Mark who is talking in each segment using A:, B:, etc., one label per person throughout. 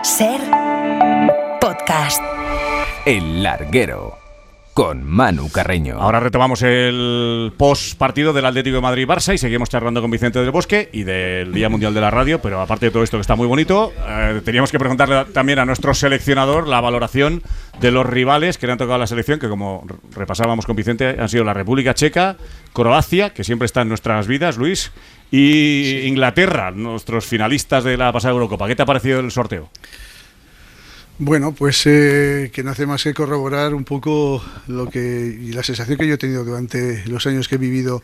A: SER Podcast.
B: El Larguero, con Manu Carreño.
C: Ahora retomamos el post partido del Atlético de Madrid-Barça y seguimos charlando con Vicente del Bosque y del Día Mundial de la Radio, pero aparte de todo esto que está muy bonito, teníamos que preguntarle también a nuestro seleccionador la valoración de los rivales que le han tocado a la selección, que como repasábamos con Vicente, han sido la República Checa, Croacia, que siempre está en nuestras vidas, Luis, y Inglaterra, nuestros finalistas de la pasada Eurocopa. ¿Qué te ha parecido el sorteo?
D: Bueno, pues que no hace más que corroborar un poco y la sensación que yo he tenido durante los años que he vivido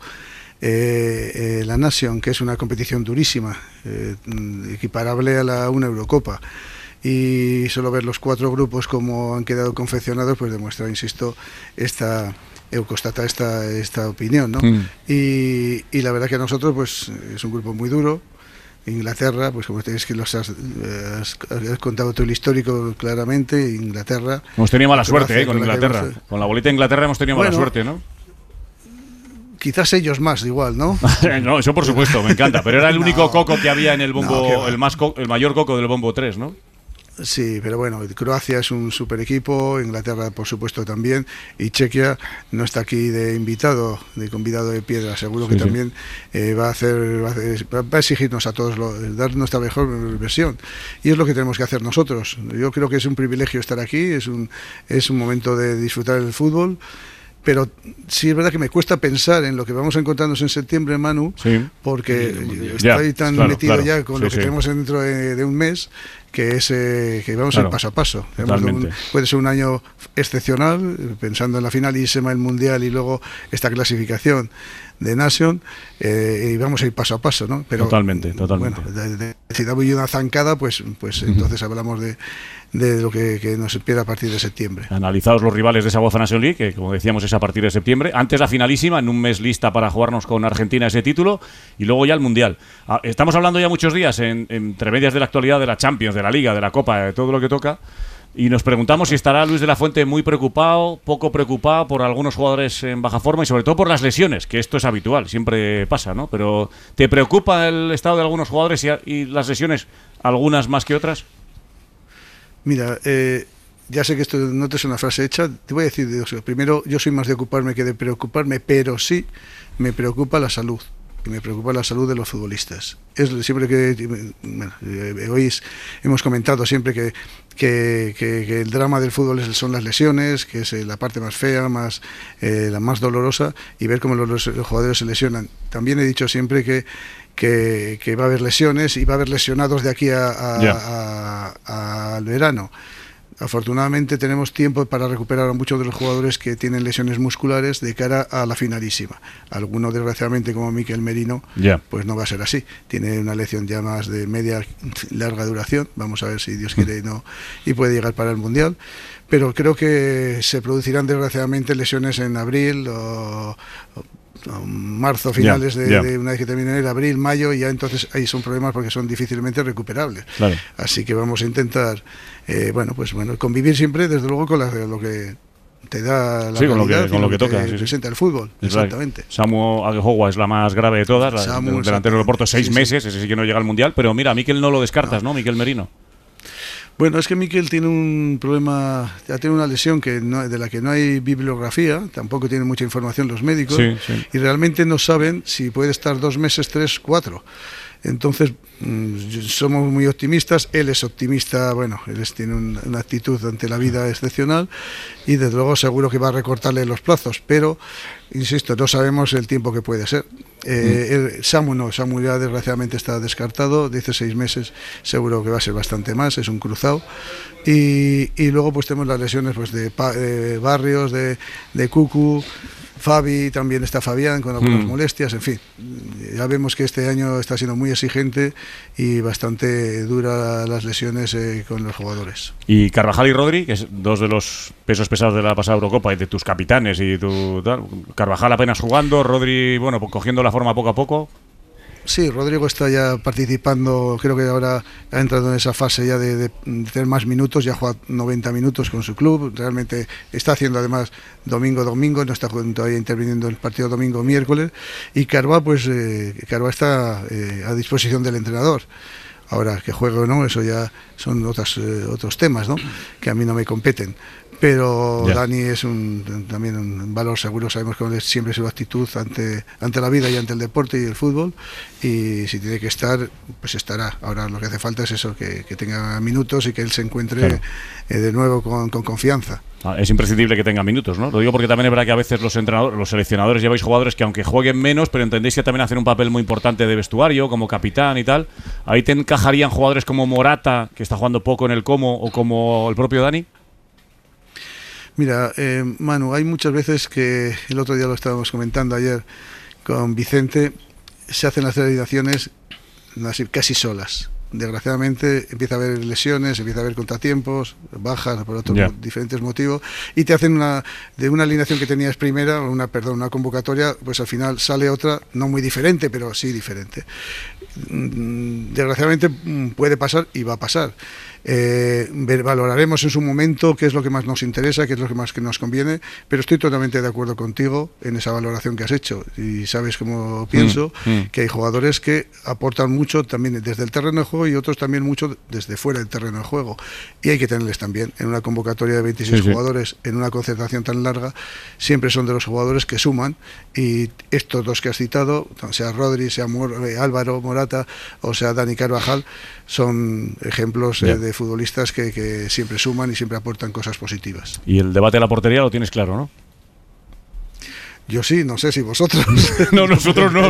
D: la Nation, que es una competición durísima, equiparable a una Eurocopa. Y solo ver los 4 grupos como han quedado confeccionados, pues demuestra, insisto, constata esta opinión, ¿no? Y la verdad que a nosotros, pues es un grupo muy duro. Inglaterra, pues como tenéis que has contado todo el histórico claramente, Inglaterra...
C: Hemos tenido mala suerte con Inglaterra. Con la bolita de Inglaterra hemos tenido mala suerte, ¿no?
D: Quizás ellos más, igual, ¿no?
C: No, eso por supuesto, me encanta. Pero era el único coco que había en el bombo, el mayor coco del bombo 3, ¿no?
D: Sí, pero bueno, Croacia es un super equipo, Inglaterra por supuesto también, y no está aquí de convidado de piedra. Seguro que también va a exigirnos a todos dar nuestra mejor versión, y es lo que tenemos que hacer nosotros. Yo creo que es un privilegio estar aquí, es un momento de disfrutar del fútbol. Pero sí es verdad que me cuesta pensar en lo que vamos a encontrarnos en septiembre, Manu, porque estoy tan metido ya con lo que tenemos dentro de un mes, que es que vamos a ir paso a paso. Puede ser un año excepcional, pensando en la finalísima, el Mundial y luego esta clasificación de Nation, y vamos a ir paso a paso, ¿no? Pero totalmente. Bueno, si damos una zancada, pues entonces hablamos de lo que nos espera a partir de septiembre.
C: Analizados los rivales de esa UEFA Nation League, que como decíamos es a partir de septiembre, antes la finalísima, en un mes lista para jugarnos con Argentina ese título, y luego ya el Mundial. Estamos hablando ya muchos días entre medias de la actualidad de la Champions, de la Liga, de la Copa, de todo lo que toca, y nos preguntamos si estará Luis de la Fuente muy preocupado, poco preocupado por algunos jugadores en baja forma y sobre todo por las lesiones, que esto es habitual, siempre pasa, ¿no? Pero ¿te preocupa el estado de algunos jugadores y las lesiones, algunas más que otras?
D: Mira, ya sé que esto no te es una frase hecha, te voy a decir dos cosas. Primero, yo soy más de ocuparme que de preocuparme, pero sí me preocupa la salud. Y me preocupa la salud de los futbolistas. Siempre que hoy hemos comentado siempre que el drama del fútbol son las lesiones, que es la parte más fea, la más dolorosa, y ver cómo los jugadores se lesionan. También he dicho siempre que va a haber lesiones y va a haber lesionados de aquí al verano. Afortunadamente tenemos tiempo para recuperar a muchos de los jugadores que tienen lesiones musculares de cara a la finalísima. Alguno, desgraciadamente, como Mikel Merino, pues no va a ser así. Tiene una lesión ya más de media larga duración. Vamos a ver si Dios quiere y puede llegar para el Mundial. Pero creo que se producirán, desgraciadamente, lesiones en abril o marzo, finales de una vez que termine el abril, mayo, y ya entonces ahí son problemas porque son difícilmente recuperables. Claro. Así que vamos a intentar convivir siempre, desde luego, con lo que te da la realidad, con lo que toca, presenta el fútbol. Exactamente.
C: Samu Aguejoa es la más grave de todas, el delantero del Porto, 6 meses, ese sí que no llega al Mundial, pero mira, Mikel no lo descartas, ¿no? Mikel Merino.
D: Bueno, es que Mikel tiene un problema, ya tiene una lesión de la que no hay bibliografía, tampoco tienen mucha información los médicos, y realmente no saben si puede estar 2 meses, 3, 4. Entonces, somos muy optimistas, él es optimista, él tiene una actitud ante la vida excepcional, y desde luego seguro que va a recortarle los plazos, pero, insisto, no sabemos el tiempo que puede ser. Samu ya desgraciadamente está descartado, dice 6 meses, seguro que va a ser bastante más, es un cruzado, y luego pues tenemos las lesiones pues de Barrios, de Cucu, Fabi, también está Fabián con algunas molestias, en fin, ya vemos que este año está siendo muy exigente y bastante dura las lesiones con los jugadores.
C: Y Carvajal y Rodri, que es 2 de los pesos pesados de la pasada Eurocopa y de tus capitanes y Carvajal apenas jugando, Rodri, cogiendo la forma poco a poco.
D: Sí, Rodrigo está ya participando, creo que ahora ha entrado en esa fase ya de tener más minutos, ya juega 90 minutos con su club, realmente está haciendo además domingo, no está todavía interviniendo en el partido domingo-miércoles, y Carva está a disposición del entrenador. Ahora, que juegue o no, eso ya son otros temas, ¿no? Que a mí no me competen. Pero Dani es también un valor seguro. Sabemos que siempre su actitud ante la vida y ante el deporte y el fútbol, y si tiene que estar, pues estará. Ahora lo que hace falta es eso, que tenga minutos y que él se encuentre de nuevo con confianza.
C: Es imprescindible que tenga minutos, ¿no? Lo digo porque también es verdad que a veces los seleccionadores lleváis jugadores que aunque jueguen menos, pero entendéis que también hacen un papel muy importante de vestuario, como capitán y tal. ¿Ahí te encajarían jugadores como Morata, que está jugando poco en el Como, o como el propio Dani?
D: Mira, Manu, hay muchas veces que, el otro día lo estábamos comentando ayer con Vicente, se hacen las alineaciones casi solas. Desgraciadamente empieza a haber lesiones, empieza a haber contratiempos, bajas por otros diferentes motivos, y te hacen de una alineación que tenías primera, una convocatoria, pues al final sale otra, no muy diferente, pero sí diferente. Desgraciadamente puede pasar y va a pasar. Valoraremos en su momento qué es lo que más nos interesa, qué es lo que más que nos conviene, pero estoy totalmente de acuerdo contigo en esa valoración que has hecho, y sabes cómo pienso, que hay jugadores que aportan mucho también desde el terreno de juego y otros también mucho desde fuera del terreno de juego, y hay que tenerles también en una convocatoria de 26 jugadores, en una concentración tan larga, siempre son de los jugadores que suman, y estos dos que has citado, sea Rodri, sea Álvaro Morata o sea Dani Carvajal, son ejemplos de futbolistas que siempre suman y siempre aportan cosas positivas.
C: Y el debate de la portería lo tienes claro, ¿no?
D: Yo sí, no sé si vosotros.
C: No, nosotros no.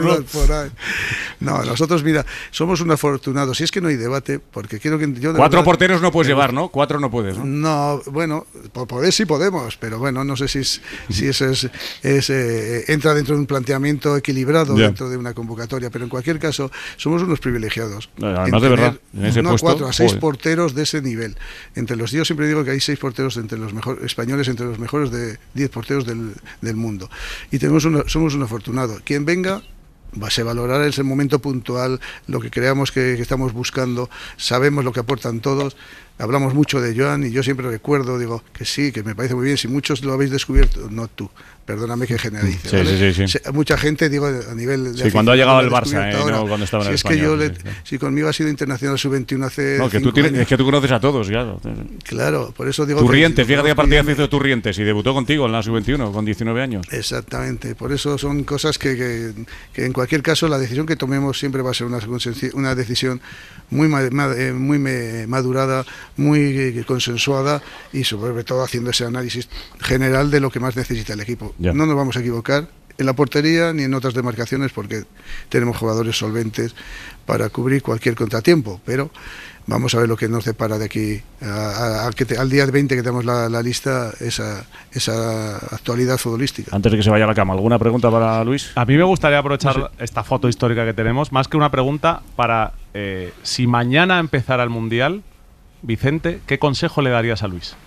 D: No, nosotros, mira, somos un afortunado. Si es que no hay debate, porque quiero que yo...
C: Cuatro porteros no puedes llevar, ¿no? Cuatro no puedes, ¿no?
D: No, bueno, poder sí podemos, pero bueno, no sé si eso entra dentro de un planteamiento equilibrado dentro de una convocatoria, pero en cualquier caso, somos unos privilegiados.
C: Además, de verdad, en ese puesto,
D: 4 a 6 porteros de ese nivel. Yo siempre digo que hay 6 porteros entre los mejores españoles, entre los mejores de 10 porteros del mundo. Y somos un afortunado. Quien venga, se valorará en ese momento puntual lo que creamos que estamos buscando. Sabemos lo que aportan todos. Hablamos mucho de Joan y yo siempre recuerdo, digo que sí, que me parece muy bien. Si muchos lo habéis descubierto, no tú, perdóname que generalice.
C: Sí.
D: Mucha gente, digo, a nivel de...
C: Sí, cuando ha llegado el Barça, no cuando estaba en el Español.
D: Si conmigo ha sido internacional sub-21 hace...
C: No, es que tú conoces a todos, claro.
D: Claro, por eso digo...
C: Turrientes, fíjate qué partida hizo Turrientes y debutó contigo en la sub-21 con 19 años.
D: Exactamente, por eso son cosas que en cualquier caso la decisión que tomemos siempre va a ser una decisión muy madurada, muy consensuada, y sobre todo haciendo ese análisis general de lo que más necesita el equipo. No nos vamos a equivocar en la portería ni en otras demarcaciones, porque tenemos jugadores solventes para cubrir cualquier contratiempo, pero vamos a ver lo que nos depara de aquí al día 20 que tenemos la lista, esa actualidad futbolística.
C: Antes de que se vaya a la cama, ¿alguna pregunta para Luis?
E: A mí me gustaría aprovechar esta foto histórica que tenemos, más que una pregunta, para si mañana empezara el Mundial, Vicente, ¿qué consejo le darías a Luis?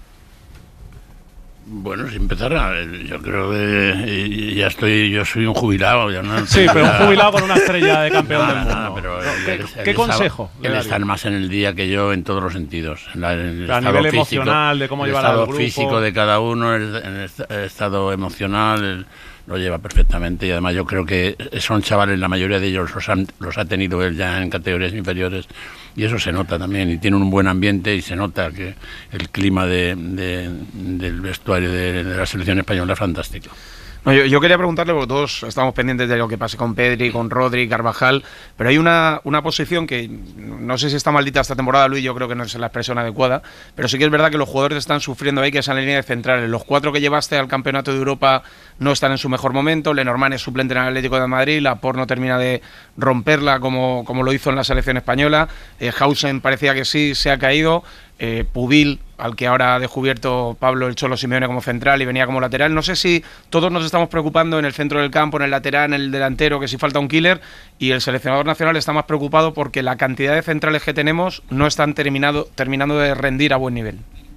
F: Bueno, si empezara, yo creo que yo soy un jubilado.
E: Sí, pero un jubilado con una estrella de campeón del mundo.
F: Pero
E: ¿Qué consejo?
F: Él está más en el día que yo en todos los sentidos.
E: A nivel emocional, de cómo llevar al grupo.
F: El estado físico de cada uno, el estado emocional, lo lleva perfectamente, y además yo creo que son chavales, la mayoría de ellos los ha tenido él ya en categorías inferiores, y eso se nota también, y tienen un buen ambiente, y se nota que el clima del vestuario de la selección española es fantástico.
G: No, yo quería preguntarle, porque todos estamos pendientes de lo que pase con Pedri, con Rodri, Carvajal, pero hay una posición que no sé si está maldita esta temporada, Luis, yo creo que no es la expresión adecuada, pero sí que es verdad que los jugadores están sufriendo ahí, que es en la línea de centrales. Los 4 que llevaste al Campeonato de Europa no están en su mejor momento. Lenormand es suplente en el Atlético de Madrid, Laporte no termina de romperla como lo hizo en la selección española, Hausen parecía que sí, se ha caído, Pubil, al que ahora ha descubierto Pablo el Cholo Simeone como central y venía como lateral. No sé si todos nos estamos preocupando en el centro del campo, en el lateral, en el delantero, que si falta un killer, y el seleccionador nacional está más preocupado porque la cantidad de centrales que tenemos no están terminando de rendir a buen nivel.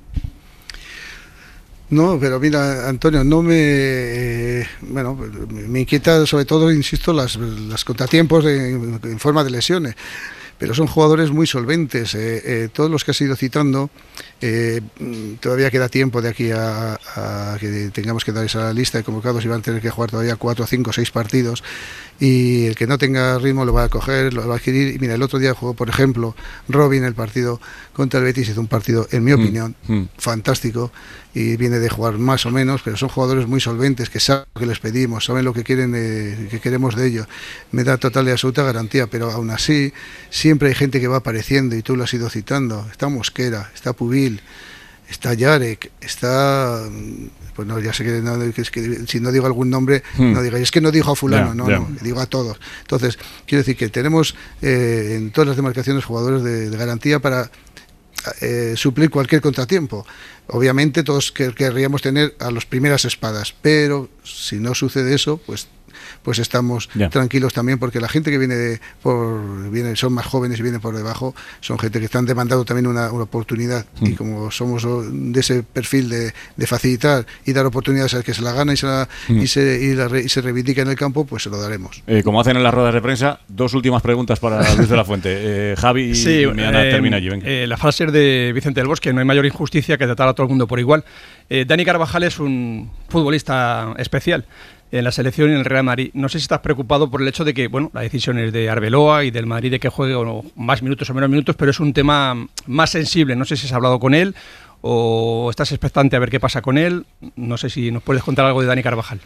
D: No, pero mira, Antonio, me inquieta sobre todo, insisto, los contratiempos en forma de lesiones. pero son jugadores muy solventes. Todos los que has ido citando, todavía queda tiempo de aquí a que tengamos que dar esa lista de convocados y van a tener que jugar todavía 4, 5, 6 partidos, y el que no tenga ritmo lo va a coger, lo va a adquirir. Y mira, el otro día jugó, por ejemplo, Robin el partido contra el Betis, hizo un partido, en mi opinión, fantástico, y viene de jugar más o menos, pero son jugadores muy solventes, que saben lo que les pedimos, saben lo que quieren, que queremos de ellos. Me da total y absoluta garantía, pero aún así siempre hay gente que va apareciendo, y tú lo has ido citando. Está Mosquera, está Pubil, está Yarek, está... Pues no, ya sé que si no digo algún nombre, no digáis, es que no digo a fulano, no, digo a todos. Entonces, quiero decir que tenemos en todas las demarcaciones jugadores de garantía para suplir cualquier contratiempo. Obviamente todos querríamos tener a las primeras espadas, pero si no sucede eso, pues estamos tranquilos también, porque la gente que viene son más jóvenes y vienen por debajo, son gente que están demandando también una oportunidad, y como somos de ese perfil de facilitar y dar oportunidades al que se la gana y se reivindica en el campo, pues se lo daremos.
C: Como hacen en las ruedas de prensa, 2 últimas preguntas para Luis de la Fuente. Javi y Meana, termina allí. Venga.
H: La frase de Vicente del Bosque: no hay mayor injusticia que tratar a todo el mundo por igual. Dani Carvajal es un futbolista especial en la selección y en el Real Madrid. No sé si estás preocupado por el hecho de que, bueno, la decisión es de Arbeloa y del Madrid de que juegue más minutos o menos minutos, pero es un tema más sensible. No sé si has hablado con él o estás expectante a ver qué pasa con él. No sé si nos puedes contar algo de Dani Carvajal.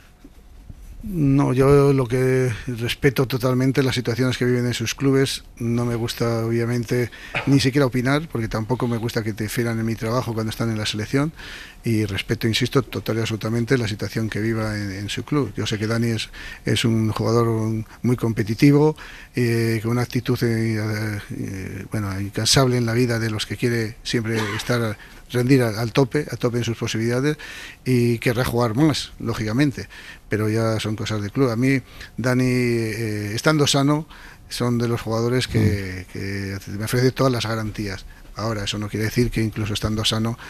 D: No, yo lo que respeto totalmente las situaciones que viven en sus clubes. No me gusta, obviamente, ni siquiera opinar, porque tampoco me gusta que te fieran en mi trabajo cuando están en la selección, y respeto, insisto, total y absolutamente la situación que viva en su club. Yo sé que Dani es un jugador muy competitivo, con una actitud incansable en la vida, de los que quiere siempre rendir al tope en sus posibilidades, y querrá jugar más, lógicamente, pero ya son cosas del club. A mí, Dani, estando sano, son de los jugadores que me ofrece todas las garantías. Ahora, eso no quiere decir que incluso estando sano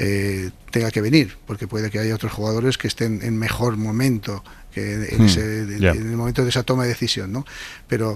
D: tenga que venir, porque puede que haya otros jugadores que estén en mejor momento que en el momento de esa toma de decisión, ¿no? Pero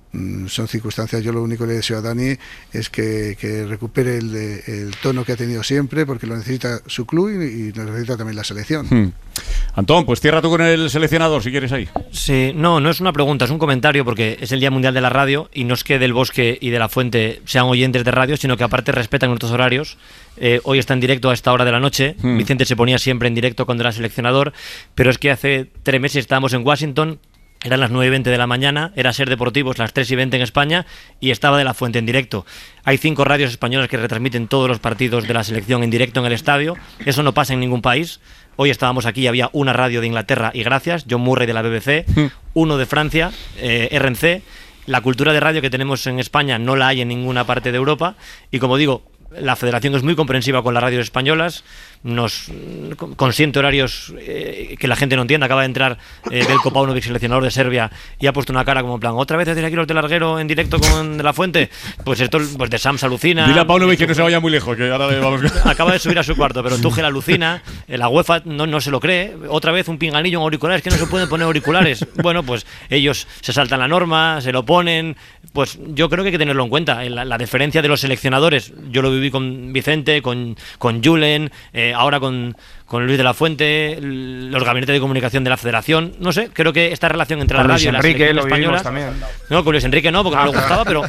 D: son circunstancias. Yo lo único que le deseo a Dani es que recupere el tono que ha tenido siempre, porque lo necesita su club y lo necesita también la selección.
C: Antón, pues cierra tú con el seleccionador, si quieres ahí.
I: Sí, no es una pregunta, es un comentario, porque es el Día Mundial de la Radio, y no es que Del Bosque y de la Fuente sean oyentes de radio, sino que aparte respetan nuestros horarios. Hoy está en directo a esta hora de la noche. Vicente se ponía siempre en directo cuando era seleccionador, pero es que hace 3 meses estábamos en Washington. Eran las 9:20 de la mañana, era Ser Deportivos, las 3:20 en España, y estaba De la Fuente en directo. Hay 5 radios españolas que retransmiten todos los partidos de la selección en directo en el estadio. Eso no pasa en ningún país. Hoy estábamos aquí, había una radio de Inglaterra, y gracias, John Murray de la BBC, uno de Francia, RNC. La cultura de radio que tenemos en España no la hay en ninguna parte de Europa, y como digo, la federación es muy comprensiva con las radios españolas, nos consiente horarios que la gente no entiende. Acaba de entrar Veljko Paunovic, seleccionador de Serbia, y ha puesto una cara como en plan: ¿otra vez desde aquí los de Larguero en directo con De la Fuente? Pues esto, pues de Sams alucina.
C: Dile a Paunovic que no se vaya muy lejos, que ahora le vamos.
I: Acaba de subir a su cuarto, pero Tuchel alucina, la UEFA no se lo cree. Otra vez un pinganillo en auriculares, que no se pueden poner auriculares. Bueno, pues ellos se saltan la norma, se lo ponen. Pues yo creo que hay que tenerlo en cuenta. La diferencia de los seleccionadores, yo lo viví con Vicente, con Julen, ahora con Luis de la Fuente, los gabinetes de comunicación de la federación. No sé, creo que esta relación entre la radio y la selección española... No, con Luis Enrique no, porque no le gustaba, pero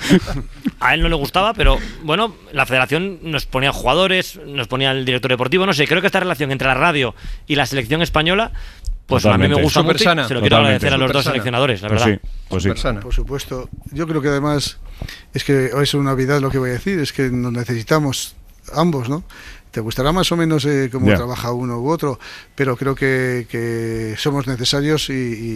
I: a él no le gustaba, pero bueno, la federación nos ponía jugadores, nos ponía el director deportivo, no sé, creo que esta relación entre la radio y la selección española, pues totalmente. A mí me gusta mucho, se lo quiero agradecer a los dos seleccionadores, la verdad.
C: Pues sí.
D: Por supuesto. Yo creo que además es que es una novedad lo que voy a decir, es que nos necesitamos ambos, ¿no? Te gustará más o menos cómo trabaja uno u otro, pero creo que somos necesarios,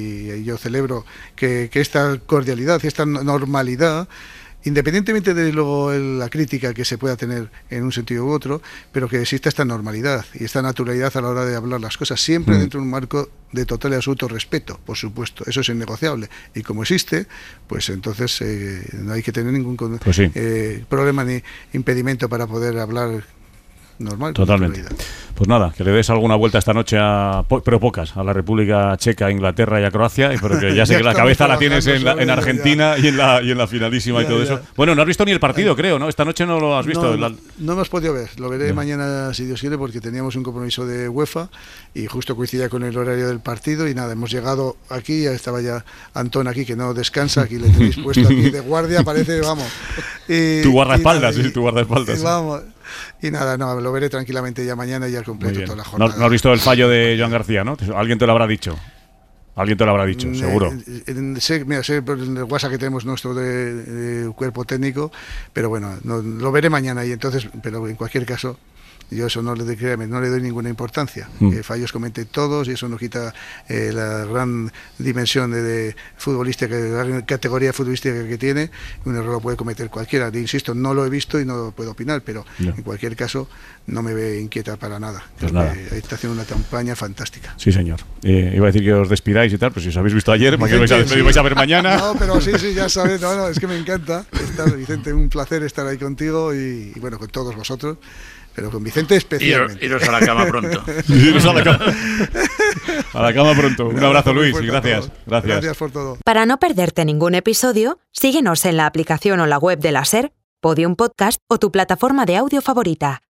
D: y yo celebro que esta cordialidad, esta normalidad, independientemente de luego la crítica que se pueda tener en un sentido u otro, pero que exista esta normalidad y esta naturalidad a la hora de hablar las cosas, siempre dentro de un marco de total y absoluto respeto, por supuesto, eso es innegociable, y como existe, pues entonces no hay que tener ningún problema ni impedimento para poder hablar normal.
C: Totalmente. Pues nada, que le des alguna vuelta esta noche, pero pocas, a la República Checa, a Inglaterra y a Croacia, porque ya sé que la cabeza la tienes en Argentina y en la finalísima y todo eso. Bueno, no has visto ni el partido, creo, ¿no? Esta noche no lo has visto.
D: No hemos podido ver, lo veré mañana si Dios quiere, porque teníamos un compromiso de UEFA y justo coincidía con el horario del partido y nada, hemos llegado aquí, ya estaba ya Antón aquí, que no descansa, aquí le tenéis puesto aquí de guardia, parece, vamos.
C: Tu guardaespaldas, sí, tu guardaespaldas.
D: Vamos. Y nada, no, lo veré tranquilamente ya mañana y al completo toda la jornada.
C: No has visto el fallo de Joan García, ¿no? Alguien te lo habrá dicho. Alguien te lo habrá dicho, seguro.
D: Sé por el WhatsApp que tenemos nuestro de cuerpo técnico, pero bueno, lo veré mañana y entonces, pero en cualquier caso, yo eso no le doy ninguna importancia. Fallos cometen todos y eso no quita la gran dimensión de futbolística, la gran categoría futbolística que tiene. Un error lo puede cometer cualquiera. Insisto, no lo he visto y no puedo opinar, pero en cualquier caso no me ve inquieta para nada.
C: Pues nada.
D: Está haciendo una campaña fantástica.
C: Sí, señor. Iba a decir que os despidáis y tal, pero si os habéis visto ayer, me vais a ver mañana.
D: No, pero sí, ya sabes, no, es que me encanta estar, Vicente, un placer estar ahí contigo y bueno, con todos vosotros. Pero con Vicente especialmente.
F: Iros a la cama pronto.
C: Iros a la cama. A la cama pronto. Un abrazo, Luis, y gracias.
D: Gracias por todo.
A: Para no perderte ningún episodio, síguenos en la aplicación o la web de la SER, Podium Podcast o tu plataforma de audio favorita.